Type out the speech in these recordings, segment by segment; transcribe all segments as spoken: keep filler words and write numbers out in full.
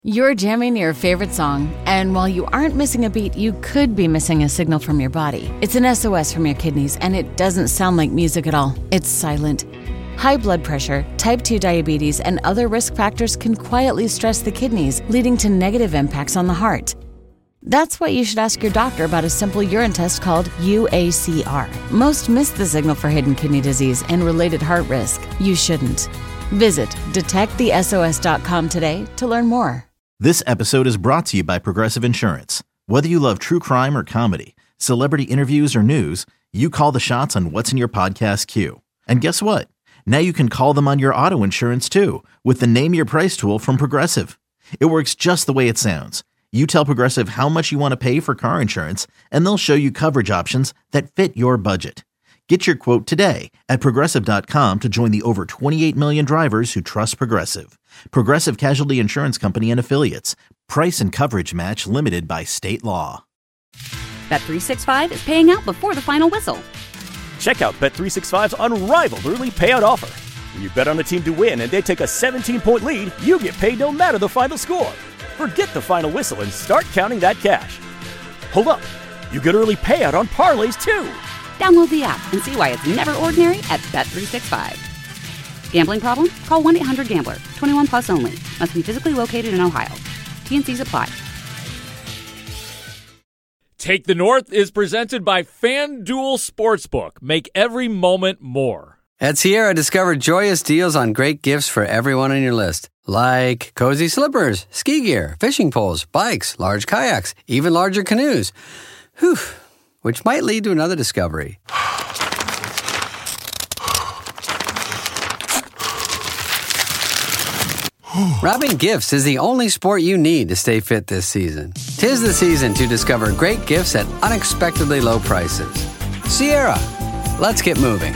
You're jamming your favorite song, and while you aren't missing a beat, you could be missing a signal from your body. It's an S O S from your kidneys, and it doesn't sound like music at all. It's silent. High blood pressure, type two diabetes, and other risk factors can quietly stress the kidneys, leading to negative impacts on the heart. That's why you should ask your doctor about a simple urine test called U A C R. Most miss the signal for hidden kidney disease and related heart risk. You shouldn't. Visit detect the S O S dot com today to learn more. This episode is brought to you by Progressive Insurance. Whether you love true crime or comedy, celebrity interviews or news, you call the shots on what's in your podcast queue. And guess what? Now you can call them on your auto insurance too with the Name Your Price tool from Progressive. It works just the way it sounds. You tell Progressive how much you want to pay for car insurance, and they'll show you coverage options that fit your budget. Get your quote today at Progressive dot com to join the over twenty-eight million drivers who trust Progressive. Progressive Casualty Insurance Company and Affiliates. Price and coverage match limited by state law. Bet three sixty-five is paying out before the final whistle. Check out Bet three sixty-five's unrivaled early payout offer. When you bet on a team to win and they take a seventeen-point lead, you get paid no matter the final score. Forget the final whistle and start counting that cash. Hold up. You get early payout on parlays too. Download the app and see why it's never ordinary at Bet three sixty-five. Gambling problem? Call one eight hundred gambler. twenty-one plus only. Must be physically located in Ohio. T and C's apply. Take the North is presented by FanDuel Sportsbook. Make every moment more. At Sierra, discover joyous deals on great gifts for everyone on your list. Like cozy slippers, ski gear, fishing poles, bikes, large kayaks, even larger canoes. Whew. Which might lead to another discovery. Wrapping gifts is the only sport you need to stay fit this season. 'Tis the season to discover great gifts at unexpectedly low prices. Sierra, let's get moving.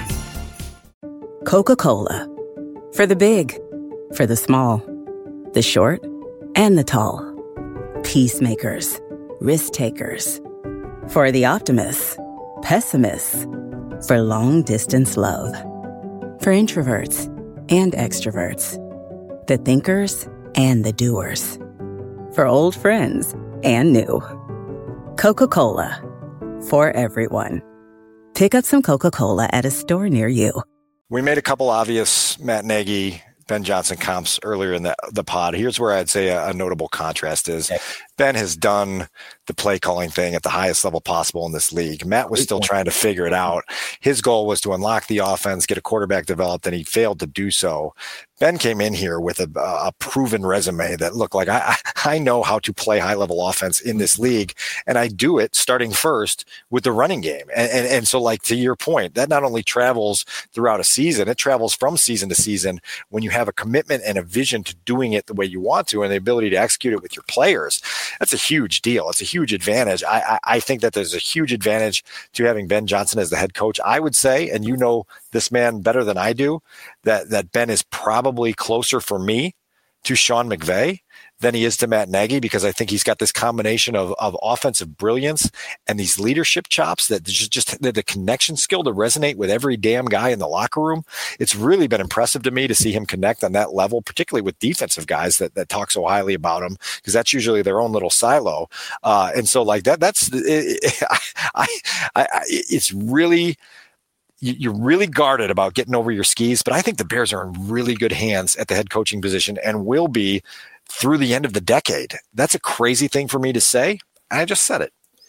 Coca-Cola. For the big, for the small, the short, and the tall. Peacemakers, risk takers. For the optimists, pessimists. For long-distance love. For introverts and extroverts. The thinkers and the doers. For old friends and new. Coca-Cola. For everyone. Pick up some Coca-Cola at a store near you. We made a couple obvious Matt Nagy, Ben Johnson comps earlier in the, the pod. Here's where I'd say a, a notable contrast is Ben has done the play calling thing at the highest level possible in this league. Matt was still trying to figure it out. His goal was to unlock the offense, get a quarterback developed, and he failed to do so. Ben came in here with a, a proven resume that looked like I, I know how to play high level offense in this league, and I do it starting first with the running game. And, and, and so, like, to your point, that not only travels throughout a season, it travels from season to season when you have a commitment and a vision to doing it the way you want to and the ability to execute it with your players. That's a huge deal. It's a huge advantage. I, I, I think that there's a huge advantage to having Ben Johnson as the head coach. I would say, and you know this man better than I do, that, that Ben is probably closer for me to Sean McVay than he is to Matt Nagy, because I think he's got this combination of, of offensive brilliance and these leadership chops that just, just the, the connection skill to resonate with every damn guy in the locker room. It's really been impressive to me to see him connect on that level, particularly with defensive guys that, that talk so highly about him, because that's usually their own little silo. Uh, and so like that, that's, it, I, I, I, it's really, you're really guarded about getting over your skis, but I think the Bears are in really good hands at the head coaching position and will be through the end of the decade. That's a crazy thing for me to say. I just said it.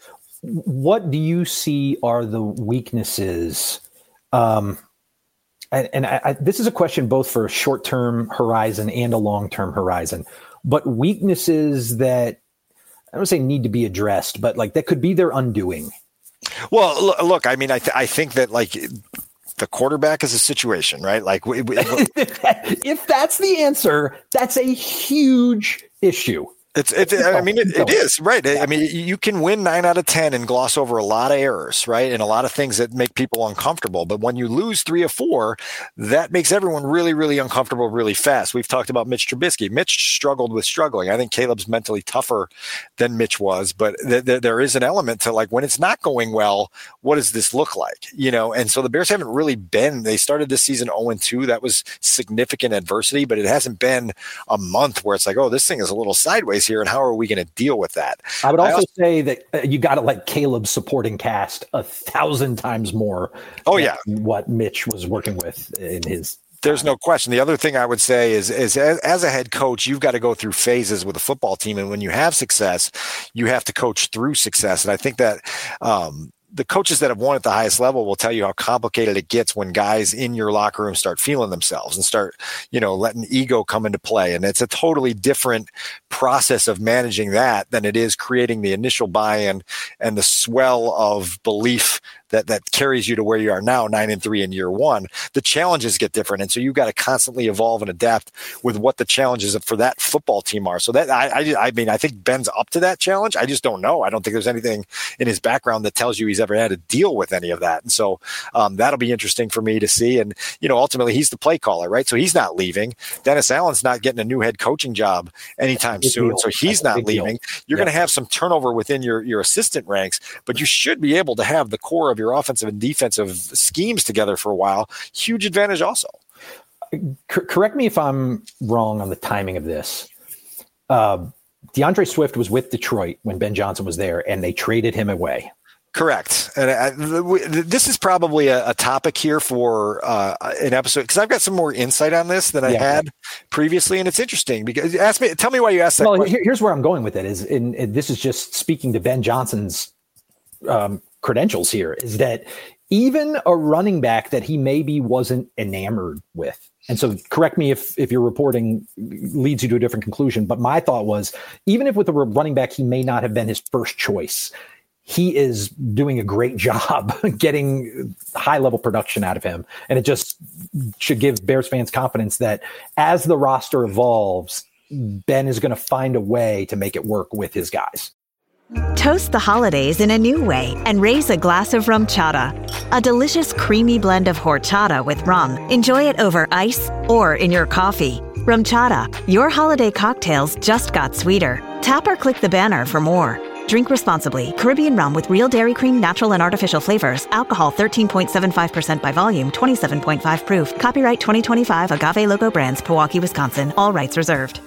What do you see are the weaknesses? Um, and and I, I, this is a question both for a short-term horizon and a long-term horizon, but weaknesses that I don't say need to be addressed, but like that could be their undoing. Well, look, I mean, I, th- I think that like the quarterback is a situation, right? Like we, we, if that's the answer, that's a huge issue. It's, it's, I mean, it, it is, right. I mean, you can win nine out of ten and gloss over a lot of errors, right? And a lot of things that make people uncomfortable. But when you lose three or four, that makes everyone really, really uncomfortable really fast. We've talked about Mitch Trubisky. Mitch struggled with struggling. I think Caleb's mentally tougher than Mitch was, but th- th- there is an element to like when it's not going well, what does this look like? You know, and so the Bears haven't really been, they started this season oh and two. That was significant adversity, but it hasn't been a month where it's like, oh, this thing is a little sideways here, and how are we going to deal with that? I would also, I also say that uh, you got to like Caleb's supporting cast a thousand times more. Oh yeah, what Mitch was working with in his. There's no question. The other thing I would say is, is as, as a head coach, you've got to go through phases with a football team, and when you have success, you have to coach through success. And I think that. Um, The coaches that have won at the highest level will tell you how complicated it gets when guys in your locker room start feeling themselves and start, you know, letting ego come into play. And it's a totally different process of managing that than it is creating the initial buy-in and the swell of belief that, that carries you to where you are now, nine and three in year one. The challenges get different. And so you've got to constantly evolve and adapt with what the challenges for that football team are. So that, I, I, I mean, I think Ben's up to that challenge. I just don't know. I don't think there's anything in his background that tells you he's ever had to deal with any of that. And so um, that'll be interesting for me to see. And, you know, ultimately he's the play caller, right? So he's not leaving. Dennis Allen's not getting a new head coaching job anytime soon. Deal. So he's That's not leaving. Deal. You're yeah. going to have some turnover within your, your assistant ranks, but you should be able to have the core of your offensive and defensive schemes together for a while. Huge advantage also. C- correct me if I'm wrong on the timing of this. Uh, DeAndre Swift was with Detroit when Ben Johnson was there, and they traded him away. Correct. And I, this is probably a, a topic here for uh, an episode, because I've got some more insight on this than I yeah, had yeah. previously. And it's interesting because ask me, tell me why you asked that well, question. Here's where I'm going with it is, and, and this is just speaking to Ben Johnson's um, credentials here, is that even a running back that he maybe wasn't enamored with. And so correct me if, if your reporting leads you to a different conclusion. But my thought was, even if with a running back, he may not have been his first choice, he is doing a great job getting high level production out of him. And it just should give Bears fans confidence that as the roster evolves, Ben is going to find a way to make it work with his guys. Toast the holidays in a new way and raise a glass of rum chata, a delicious creamy blend of horchata with rum. Enjoy it over ice or in your coffee. Rum chata, your holiday cocktails just got sweeter. Tap or click the banner for more. Drink responsibly. Caribbean rum with real dairy cream, natural and artificial flavors. Alcohol thirteen point seven five percent by volume, twenty-seven point five proof. Copyright twenty twenty-five Agave Loco Brands, Pewaukee, Wisconsin. All rights reserved.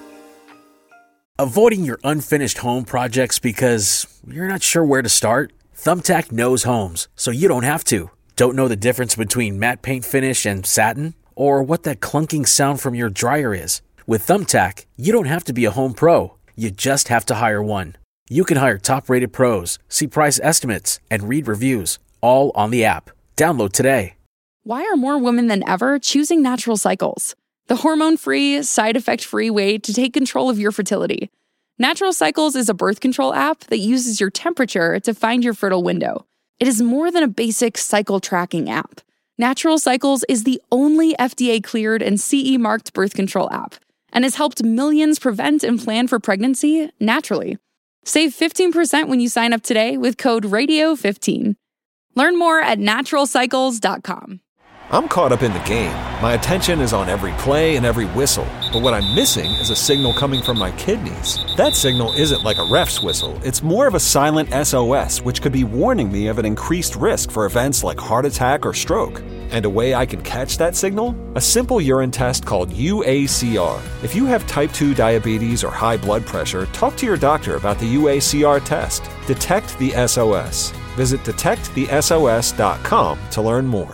Avoiding your unfinished home projects because you're not sure where to start? Thumbtack knows homes, so you don't have to. Don't know the difference between matte paint finish and satin? Or what that clunking sound from your dryer is? With Thumbtack, you don't have to be a home pro. You just have to hire one. You can hire top-rated pros, see price estimates, and read reviews, all on the app. Download today. Why are more women than ever choosing Natural Cycles? The hormone-free, side-effect-free way to take control of your fertility. Natural Cycles is a birth control app that uses your temperature to find your fertile window. It is more than a basic cycle tracking app. Natural Cycles is the only F D A-cleared and C E-marked birth control app and has helped millions prevent and plan for pregnancy naturally. Save fifteen percent when you sign up today with code radio fifteen. Learn more at natural cycles dot com. I'm caught up in the game. My attention is on every play and every whistle. But what I'm missing is a signal coming from my kidneys. That signal isn't like a ref's whistle. It's more of a silent S O S, which could be warning me of an increased risk for events like heart attack or stroke. And a way I can catch that signal? A simple urine test called U A C R. If you have type two diabetes or high blood pressure, talk to your doctor about the U A C R test. Detect the S O S. Visit detect the S O S dot com to learn more.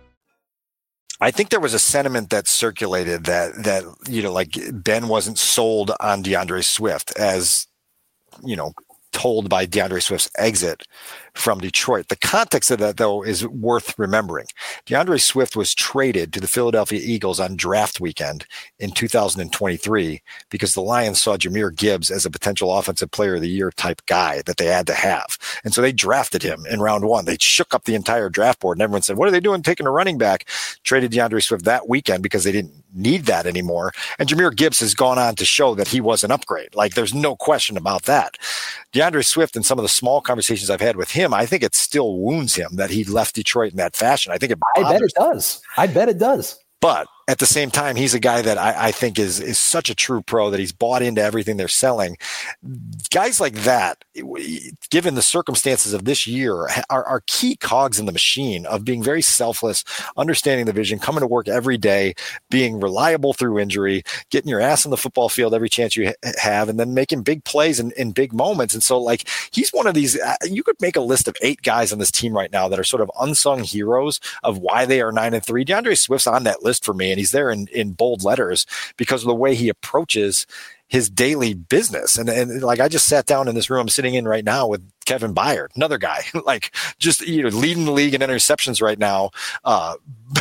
I think there was a sentiment that circulated that, that, you know, like Ben wasn't sold on DeAndre Swift as, you know, told by DeAndre Swift's exit from Detroit. The context of that, though, is worth remembering. DeAndre Swift was traded to the Philadelphia Eagles on draft weekend in two thousand twenty-three because the Lions saw Jahmyr Gibbs as a potential offensive player of the year type guy that they had to have. And so they drafted him in round one. They shook up the entire draft board and everyone said, what are they doing taking a running back? Traded DeAndre Swift that weekend because they didn't need that anymore. And Jahmyr Gibbs has gone on to show that he was an upgrade. Like, there's no question about that. DeAndre Swift, and some of the small conversations I've had with him, I think it still wounds him that he left Detroit in that fashion. I think it I bet it does. I bet it does. But at the same time, he's a guy that I, I think is is such a true pro, that he's bought into everything they're selling. Guys like that, given the circumstances of this year, are, are key cogs in the machine of being very selfless, understanding the vision, coming to work every day, being reliable through injury, getting your ass on the football field every chance you ha- have, and then making big plays in, in big moments. And so, like, he's one of these, uh, you could make a list of eight guys on this team right now that are sort of unsung heroes of why they are nine and three. DeAndre Swift's on that list for me, and he's there in, in bold letters because of the way he approaches his daily business. And, and like, I just sat down in this room I'm sitting in right now with Kevin Byard, another guy, like, just, you know, leading the league in interceptions right now. Uh,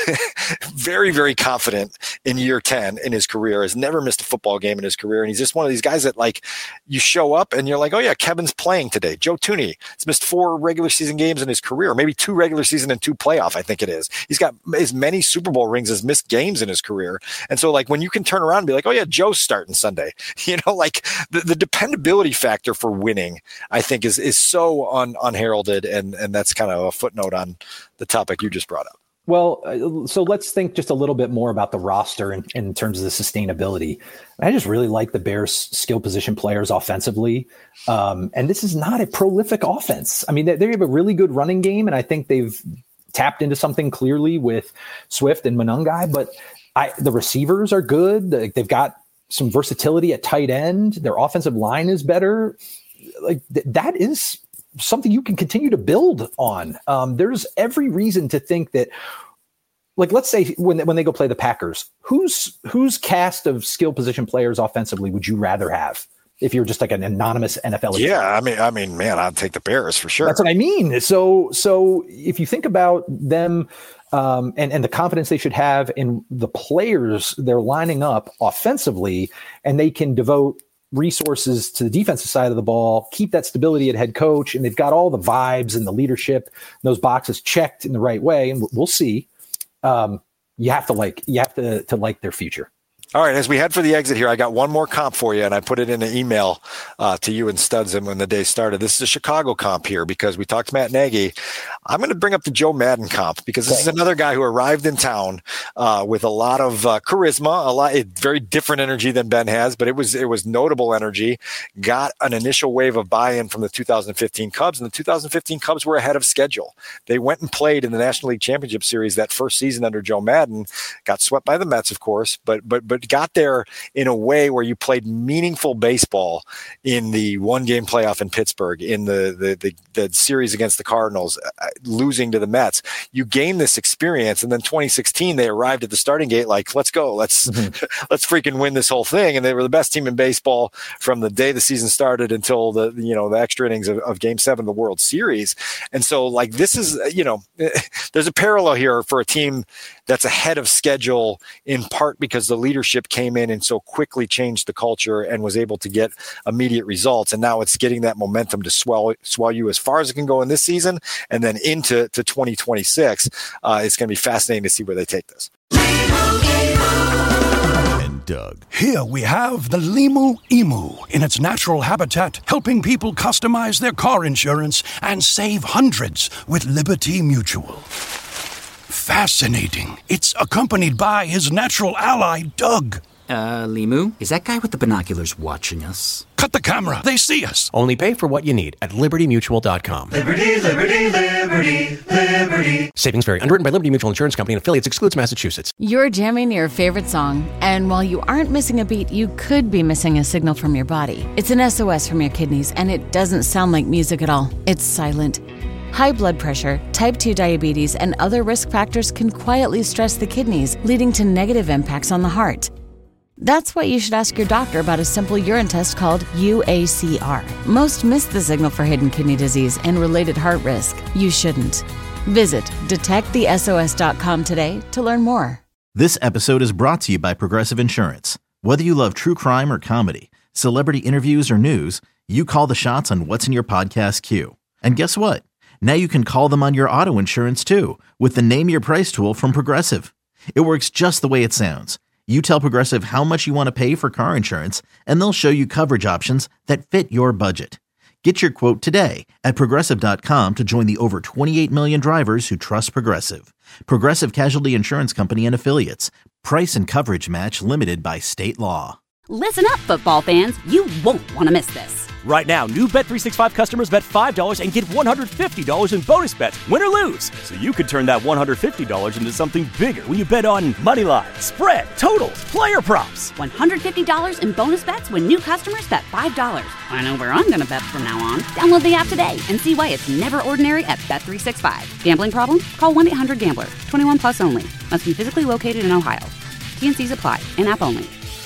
very, very confident in year ten in his career, has never missed a football game in his career. And he's just one of these guys that, like, you show up and you're like, oh yeah, Kevin's playing today. Joe Thuney has missed four regular season games in his career, maybe two regular season and two playoff, I think it is. He's got as many Super Bowl rings as missed games in his career. And so, like, when you can turn around and be like, oh yeah, Joe's starting Sunday, you know, like, the, the dependability factor for winning, I think is, is so un, unheralded. And, and that's kind of a footnote on the topic you just brought up. Well, uh, so let's think just a little bit more about the roster in, in terms of the sustainability. I just really like the Bears' skill position players offensively. Um, and this is not a prolific offense. I mean, they, they have a really good running game, and I think they've tapped into something clearly with Swift and Monangai, but I, the receivers are good. They've got some versatility at tight end. Their offensive line is better. Like, th- that is something you can continue to build on. Um, there's every reason to think that, like, let's say when when they go play the Packers, who's whose cast of skill position players offensively would you rather have if you're just like an anonymous N F L? Yeah, I mean, I mean, man, I'd take the Bears for sure. That's what I mean. So, so if you think about them um, and and the confidence they should have in the players they're lining up offensively, and they can devote resources to the defensive side of the ball, keep that stability at head coach, and they've got all the vibes and the leadership, those boxes checked in the right way, and we'll see. Um, you have to like, you have to to like their future. All right, as we head for the exit here, I got one more comp for you, and I put it in an email uh, to you and Studs when the day started. This is a Chicago comp here because we talked to Matt Nagy. I'm going to bring up the Joe Madden comp because this is another guy who arrived in town uh, with a lot of uh, charisma, a lot, very different energy than Ben has, but it was it was notable energy. Got an initial wave of buy-in from the two thousand fifteen Cubs, and the two thousand fifteen Cubs were ahead of schedule. They went and played in the National League Championship Series that first season under Joe Madden. Got swept by the Mets, of course, but but but got there in a way where you played meaningful baseball in the one game playoff in Pittsburgh, in the, the, the, the series against the Cardinals, uh, losing to the Mets. You gained this experience. And then twenty sixteen, they arrived at the starting gate like, let's go, let's, mm-hmm. let's freaking win this whole thing. And they were the best team in baseball from the day the season started until the, you know, the extra innings of, of game seven of the World Series. And so, like, this is, you know, there's a parallel here for a team that's ahead of schedule, in part because the leadership came in and so quickly changed the culture and was able to get immediate results. And now it's getting that momentum to swell, swell you as far as it can go in this season and then into to twenty twenty-six. Uh, it's going to be fascinating to see where they take this. And Doug. Here we have the Limu Emu in its natural habitat, helping people customize their car insurance and save hundreds with Liberty Mutual. Fascinating. It's accompanied by his natural ally, Doug. Uh, Limu? Is that guy with the binoculars watching us? Cut the camera. They see us. Only pay for what you need at liberty mutual dot com. Liberty, liberty, liberty, liberty. Savings vary. Underwritten by Liberty Mutual Insurance Company and affiliates. Excludes Massachusetts. You're jamming your favorite song, and while you aren't missing a beat, you could be missing a signal from your body. It's an S O S from your kidneys, and it doesn't sound like music at all. It's silent. High blood pressure, type two diabetes, and other risk factors can quietly stress the kidneys, leading to negative impacts on the heart. That's why you should ask your doctor about a simple urine test called U A C R. Most miss the signal for hidden kidney disease and related heart risk. You shouldn't. Visit detect the S O S dot com today to learn more. This episode is brought to you by Progressive Insurance. Whether you love true crime or comedy, celebrity interviews or news, you call the shots on what's in your podcast queue. And guess what? Now you can call them on your auto insurance too with the Name Your Price tool from Progressive. It works just the way it sounds. You tell Progressive how much you want to pay for car insurance, and they'll show you coverage options that fit your budget. Get your quote today at Progressive dot com to join the over twenty-eight million drivers who trust Progressive. Progressive Casualty Insurance Company and Affiliates. Price and coverage match limited by state law. Listen up, football fans. You won't want to miss this. Right now, new Bet three sixty-five customers bet five dollars and get one hundred fifty dollars in bonus bets, win or lose. So you could turn that one hundred fifty dollars into something bigger when you bet on money line, spread, totals, player props. one hundred fifty dollars in bonus bets when new customers bet five dollars. I know where I'm going to bet from now on. Download the app today and see why it's never ordinary at Bet three sixty-five. Gambling problem? Call one eight hundred gambler. twenty-one plus only. Must be physically located in Ohio. T and C's apply. In-app only.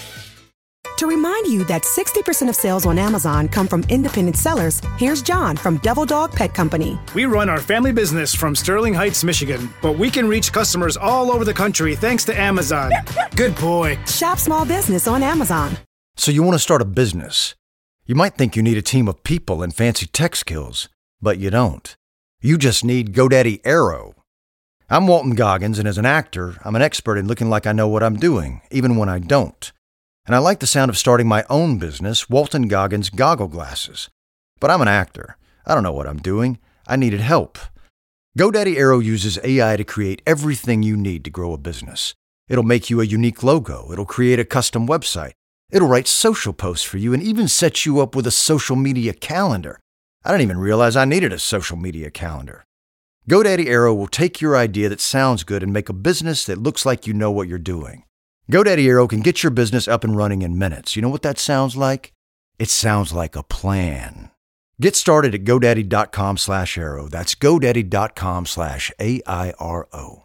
To remind you that sixty percent of sales on Amazon come from independent sellers, here's John from Devil Dog Pet Company. We run our family business from Sterling Heights, Michigan, but we can reach customers all over the country thanks to Amazon. Good boy. Shop small business on Amazon. So you want to start a business. You might think you need a team of people and fancy tech skills, but you don't. You just need GoDaddy Aero. I'm Walton Goggins, and as an actor, I'm an expert in looking like I know what I'm doing, even when I don't. And I like the sound of starting my own business, Walton Goggins Goggle Glasses. But I'm an actor. I don't know what I'm doing. I needed help. GoDaddy Aero uses A I to create everything you need to grow a business. It'll make you a unique logo. It'll create a custom website. It'll write social posts for you and even set you up with a social media calendar. I didn't even realize I needed a social media calendar. GoDaddy Aero will take your idea that sounds good and make a business that looks like you know what you're doing. GoDaddy Aero can get your business up and running in minutes. You know what that sounds like? It sounds like a plan. Get started at GoDaddy.com slash Aero. That's GoDaddy.com slash A I R O.